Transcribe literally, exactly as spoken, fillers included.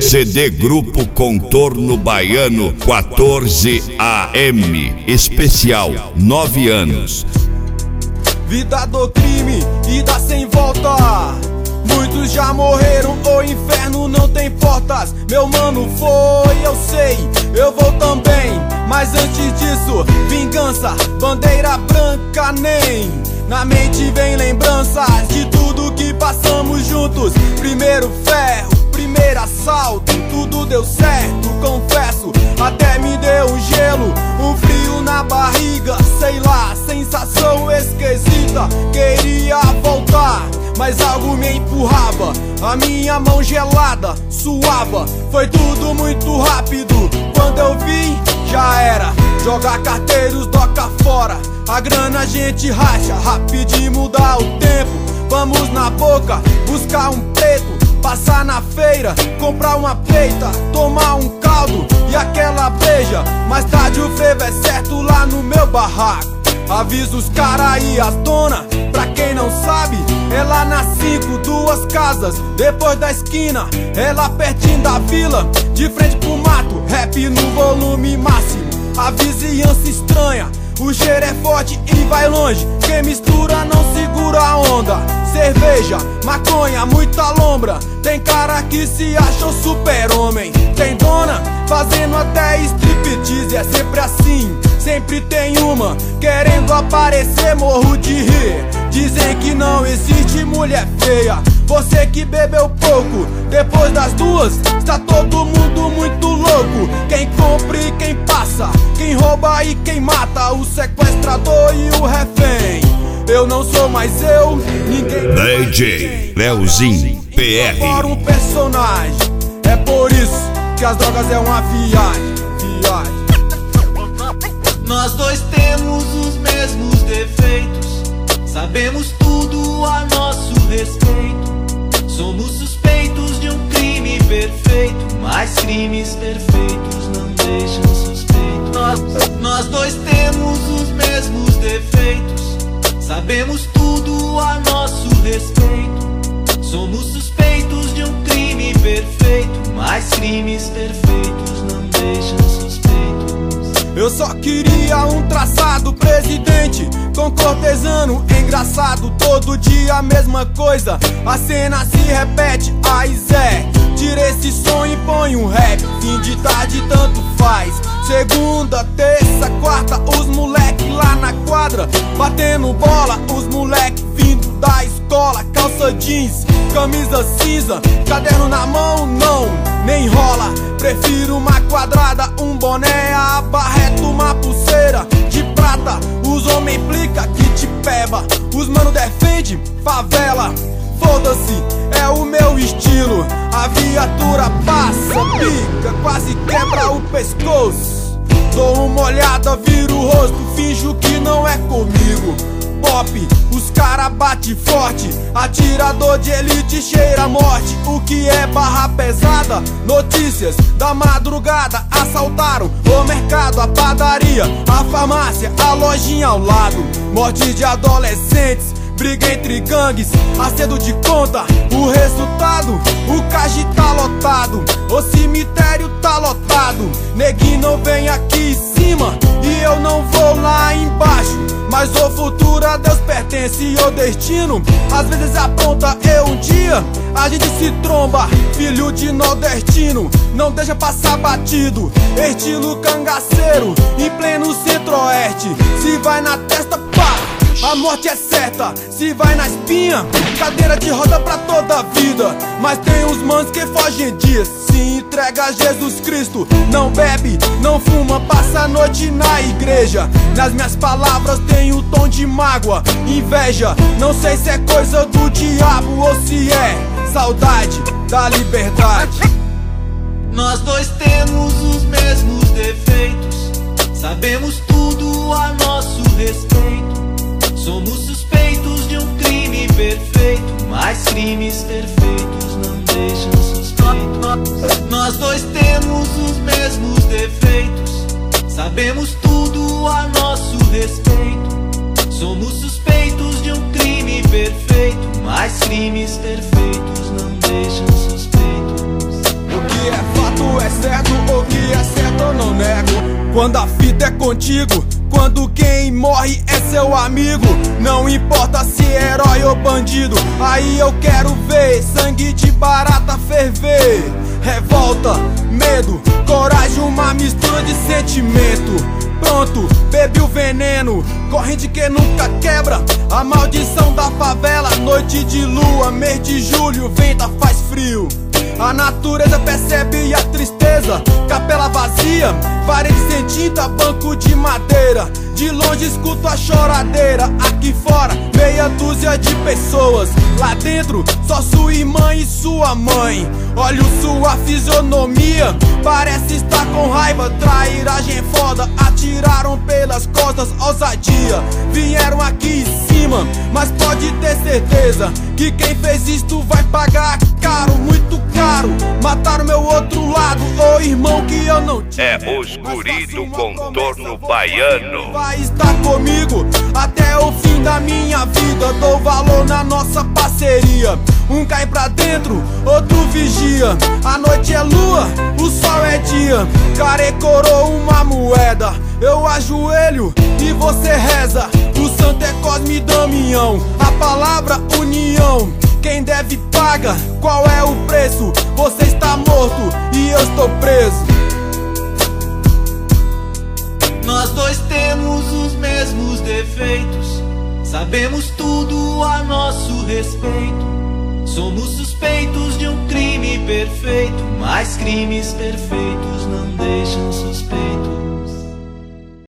C D Grupo Contorno Baiano quatorze A M, especial nove anos. Vida do crime e da sem volta. Muitos já morreram, o inferno não tem portas. Meu mano foi, eu sei, eu vou também. Mas antes disso, vingança, bandeira branca nem. Na mente vem lembranças de tudo que passamos juntos. Primeiro ferro, primeiro assalto, tudo deu certo, confesso. Até me deu um gelo, um frio na barriga. Sei lá, sensação esquisita. Queria voltar, mas algo me empurrava. A minha mão gelada suava. Foi tudo muito rápido. Quando eu vi, já era. Jogar carteiros, doca fora. A grana a gente racha, rapidinho muda o tempo. Vamos na boca, buscar um preto. Passar na feira, comprar uma peita. Tomar um caldo e aquela breja. Mais tarde o frevo é certo lá no meu barraco. Avisa os cara e as dona. Pra quem não sabe, é lá na cinco, duas casas depois da esquina. É lá pertinho da vila, de frente pro mato. Rap no volume máximo, a vizinhança estranha. O cheiro é forte e vai longe. Quem mistura não segura a onda. Cerveja, maconha, muita lombra. Tem cara que se acha o super-homem. Tem dona fazendo até striptease. É sempre assim, sempre tem uma querendo aparecer, morro de rir. Dizem que não existe mulher feia. Você que bebeu pouco, depois das duas está todo mundo muito louco. Quem compra e quem passa, quem rouba e quem mata, o sequestrador e o refém. Eu não sou mais eu, ninguém. D J Leozinho P R. Para um personagem, é por isso que as drogas é uma viagem, viagem. Nós dois temos os mesmos defeitos, sabemos tudo a nosso respeito. Somos suspeitos de um crime perfeito, mas crimes perfeitos não deixam suspeito. Nós, nós dois temos os mesmos defeitos, sabemos tudo a nosso respeito. Somos suspeitos de um crime perfeito, mas crimes perfeitos não deixam suspeitos. Eu só queria um traçado, presidente, com cortesano engraçado. Todo dia a mesma coisa, a cena se repete. Ai Zé, tira esse som e põe um rap. Fim de tarde tanto faz. Segunda, terça, quarta, os moleque lá na quadra batendo bola. Os moleque vindo da escola, calça jeans, camisa cinza, caderno na mão, não, nem rola. Prefiro uma quadrada, um boné, a barreta, uma pulseira de prata. Os homens implica que te peba, os mano defende favela. Foda-se, é o meu estilo. A viatura passa, pica, quase quebra o pescoço. Dou uma olhada, viro o rosto, finjo que não é comigo. Pop, os cara bate forte, atirador de elite cheira a morte. O que é barra pesada? Notícias da madrugada. Assaltaram o mercado, a padaria, a farmácia, a lojinha ao lado. Morte de adolescentes, briga entre gangues, acedo de conta. O resultado, o caixa tá lotado, o cemitério tá lotado. Neguinho não vem aqui em cima e eu não vou lá embaixo. Mas o futuro a Deus pertence e o destino às vezes apronta. Eu um dia, a gente se tromba, filho de nordestino, não deixa passar batido. Estilo cangaceiro, em pleno centro-oeste. Se vai na testa, pá, a morte é certa. Se vai na espinha, cadeira de roda pra toda a vida. Mas tem uns manos que fogem dias, se entrega a Jesus Cristo. Não bebe, não fuma, passa a noite na igreja. Nas minhas palavras tem o tom de mágoa, inveja. Não sei se é coisa do diabo ou se é saudade da liberdade. Nós dois temos os mesmos defeitos, sabemos tudo a nosso respeito. Somos suspeitos de um crime perfeito, mas crimes perfeitos não deixam suspeito. Nós dois temos os mesmos defeitos, sabemos tudo a nosso respeito. Somos suspeitos de um crime perfeito, mas crimes perfeitos não deixam suspeitos. O que é Quando a fita é contigo, quando quem morre é seu amigo, não importa se é herói ou bandido, aí eu quero ver sangue de barata ferver. Revolta, medo, coragem, uma mistura de sentimento. Pronto, bebi o veneno, corrente que nunca quebra. A maldição da favela, noite de lua, mês de julho, venta, faz frio. A natureza percebe a tristeza, capela vazia, parede sem tinta, banco de madeira. De longe escuto a choradeira, aqui fora meia dúzia de pessoas. Lá dentro só sua irmã e sua mãe. Olho sua fisionomia, parece estar com raiva. Trairagem é foda, atiraram pelas costas, ousadia. Vieram aqui em cima, mas pode ter certeza que quem fez isto vai pagar caro, muito caro. Mataram meu outro lado, o irmão que eu não tinha. É os guri do contorno baiano. Vai estar comigo até o fim da minha vida. Dou valor na nossa parceria. Um cai pra dentro, outro vigia. A noite é lua, o sol é dia. Carecorou uma moeda, eu ajoelho e você reza. O santo é Cosme e Damião, a palavra união. Quem deve paga, qual é o preço? Você está morto e eu estou preso. Nós dois temos os mesmos defeitos, sabemos tudo a nosso respeito. Somos suspeitos de um crime perfeito, mas crimes perfeitos não deixam.